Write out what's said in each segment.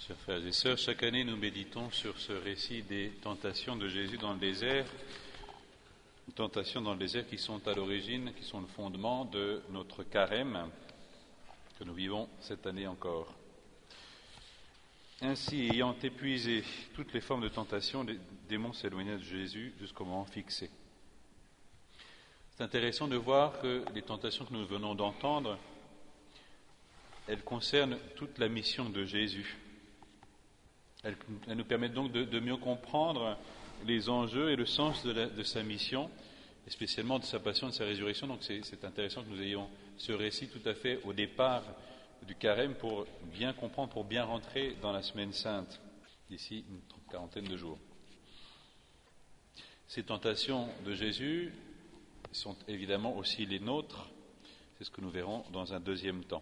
Chers frères et sœurs, chaque année nous méditons sur ce récit des tentations de Jésus dans le désert, tentations dans le désert qui sont à l'origine, qui sont le fondement de notre carême que nous vivons cette année encore. Ainsi, ayant épuisé toutes les formes de tentation, les démons s'éloignaient de Jésus jusqu'au moment fixé. C'est intéressant de voir que les tentations que nous venons d'entendre, elles concernent toute la mission de Jésus. Elles nous permettent donc de mieux comprendre les enjeux et le sens de sa mission, et spécialement de sa passion, de sa résurrection. Donc c'est intéressant que nous ayons ce récit tout à fait au départ du carême pour bien comprendre, pour bien rentrer dans la semaine sainte, d'ici une quarantaine de jours. Ces tentations de Jésus sont évidemment aussi les nôtres, c'est ce que nous verrons dans un deuxième temps.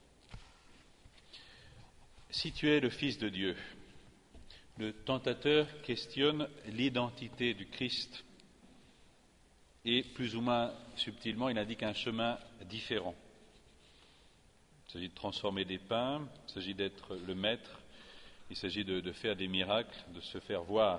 Si tu es le Fils de Dieu, le tentateur questionne l'identité du Christ et plus ou moins subtilement, il indique un chemin différent. Il s'agit de transformer des pains, il s'agit d'être le maître, il s'agit de faire des miracles, de se faire voir.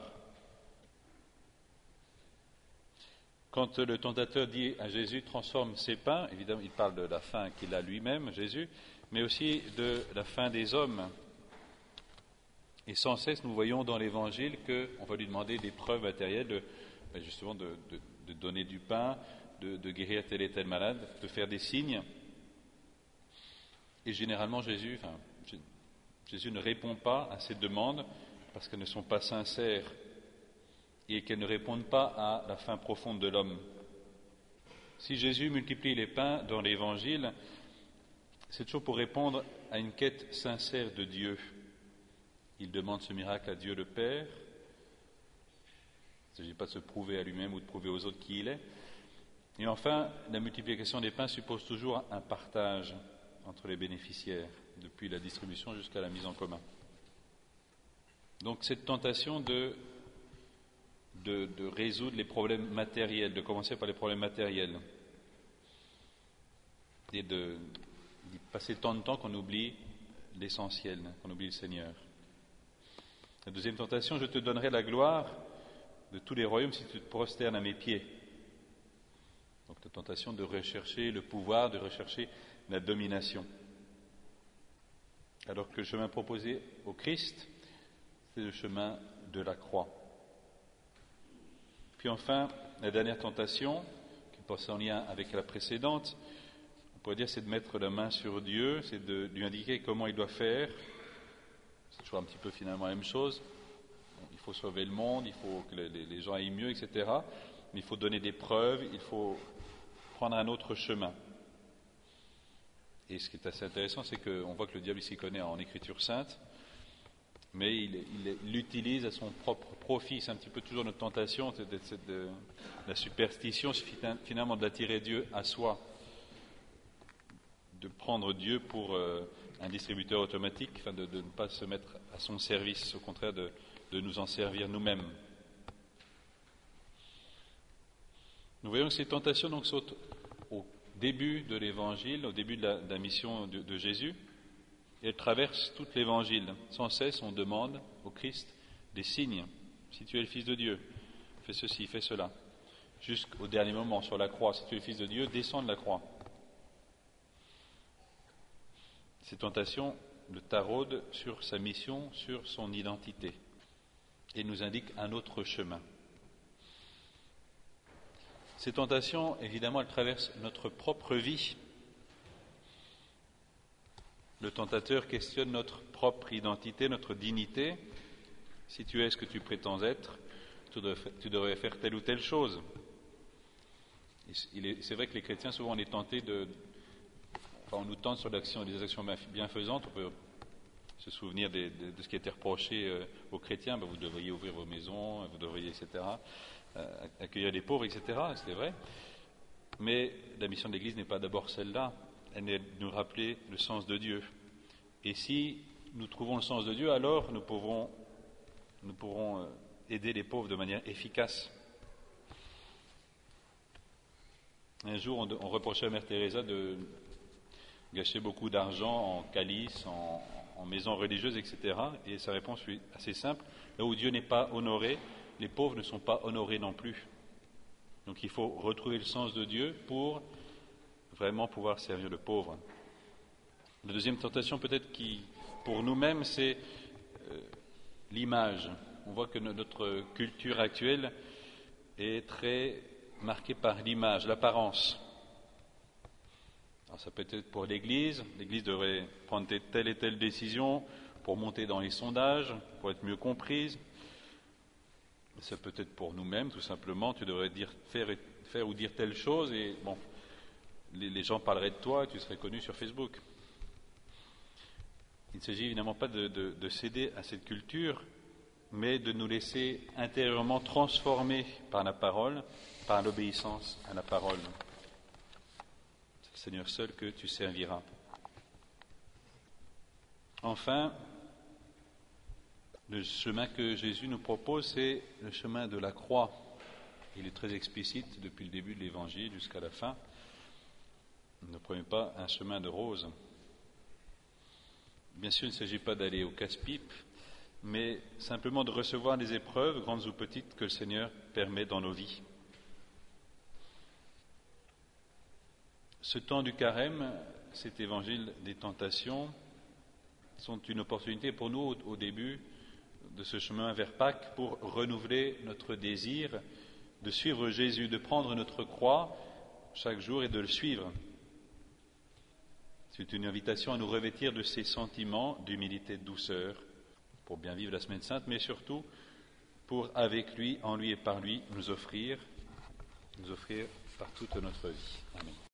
Quand le tentateur dit à Jésus « transforme ces pains », évidemment il parle de la faim qu'il a lui-même, Jésus, mais aussi de la faim des hommes. Et sans cesse, nous voyons dans l'Évangile qu'on va lui demander des preuves matérielles, justement de donner du pain, de guérir tel et tel malade, de faire des signes. Et généralement, Jésus ne répond pas à ces demandes parce qu'elles ne sont pas sincères et qu'elles ne répondent pas à la faim profonde de l'homme. Si Jésus multiplie les pains dans l'Évangile, c'est toujours pour répondre à une quête sincère de Dieu. Il demande ce miracle à Dieu le Père. Il ne s'agit pas de se prouver à lui-même ou de prouver aux autres qui il est. Et enfin, la multiplication des pains suppose toujours un partage entre les bénéficiaires, depuis la distribution jusqu'à la mise en commun. Donc cette tentation de résoudre les problèmes matériels, de commencer par les problèmes matériels, et d'y passer tant de temps qu'on oublie l'essentiel, qu'on oublie le Seigneur. La deuxième tentation, je te donnerai la gloire de tous les royaumes si tu te prosternes à mes pieds. Donc la tentation de rechercher le pouvoir, de rechercher la domination. Alors que le chemin proposé au Christ, c'est le chemin de la croix. Puis enfin, la dernière tentation, qui passe en lien avec la précédente, on pourrait dire c'est de mettre la main sur Dieu, c'est de lui indiquer comment il doit faire. C'est toujours un petit peu finalement la même chose. Il faut sauver le monde, il faut que les gens aillent mieux, etc. Mais il faut donner des preuves, il faut prendre un autre chemin. Et ce qui est assez intéressant, c'est qu'on voit que le diable s'y connaît en écriture sainte, mais il l'utilise à son propre profit. C'est un petit peu toujours notre tentation de la superstition, finalement de l'attirer Dieu à soi, de prendre Dieu pour un distributeur automatique, de ne pas se mettre à son service, au contraire de nous en servir nous-mêmes. Nous voyons que ces tentations donc sont au début de l'Évangile, au début de la mission de Jésus, et elles traversent tout l'Évangile. Sans cesse, on demande au Christ des signes. Si tu es le Fils de Dieu, fais ceci, fais cela. Jusqu'au dernier moment sur la croix, si tu es le Fils de Dieu, descends de la croix. Ces tentations le taraudent sur sa mission, sur son identité, et nous indiquent un autre chemin. Ces tentations, évidemment, elles traversent notre propre vie. Le tentateur questionne notre propre identité, notre dignité. Si tu es ce que tu prétends être, tu devrais faire telle ou telle chose. C'est vrai que les chrétiens, souvent, on est tentés on nous tente sur des actions bienfaisantes. On peut se souvenir de ce qui était reproché aux chrétiens. Vous devriez ouvrir vos maisons, vous devriez, etc., accueillir les pauvres, etc., c'est vrai. Mais la mission de l'Église n'est pas d'abord celle-là. Elle est de nous rappeler le sens de Dieu. Et si nous trouvons le sens de Dieu, alors nous pourrons aider les pauvres de manière efficace. Un jour, on reprochait à Mère Teresa de gâcher beaucoup d'argent en calices, en en maison religieuse, etc. Et sa réponse est assez simple. Là où Dieu n'est pas honoré, les pauvres ne sont pas honorés non plus. Donc il faut retrouver le sens de Dieu pour vraiment pouvoir servir le pauvre. La deuxième tentation peut-être qui, pour nous-mêmes, c'est l'image. On voit que notre culture actuelle est très marquée par l'image, l'apparence. Alors ça peut être pour l'Église. L'Église devrait prendre telle et telle décision pour monter dans les sondages, pour être mieux comprise. Ça peut être pour nous-mêmes, tout simplement. Tu devrais faire ou dire telle chose et bon, les gens parleraient de toi et tu serais connu sur Facebook. Il ne s'agit évidemment pas de céder à cette culture, mais de nous laisser intérieurement transformer par la parole, par l'obéissance à la parole. C'est le Seigneur seul que tu serviras. Enfin, le chemin que Jésus nous propose, c'est le chemin de la croix. Il est très explicite depuis le début de l'Évangile jusqu'à la fin. Ne prenez pas un chemin de rose. Bien sûr, il ne s'agit pas d'aller au casse-pipe, mais simplement de recevoir les épreuves, grandes ou petites, que le Seigneur permet dans nos vies. Ce temps du carême, cet évangile des tentations, sont une opportunité pour nous au début de ce chemin vers Pâques pour renouveler notre désir de suivre Jésus, de prendre notre croix chaque jour et de le suivre. C'est une invitation à nous revêtir de ces sentiments d'humilité, de douceur, pour bien vivre la Semaine Sainte, mais surtout pour, avec lui, en lui et par lui, nous offrir par toute notre vie. Amen.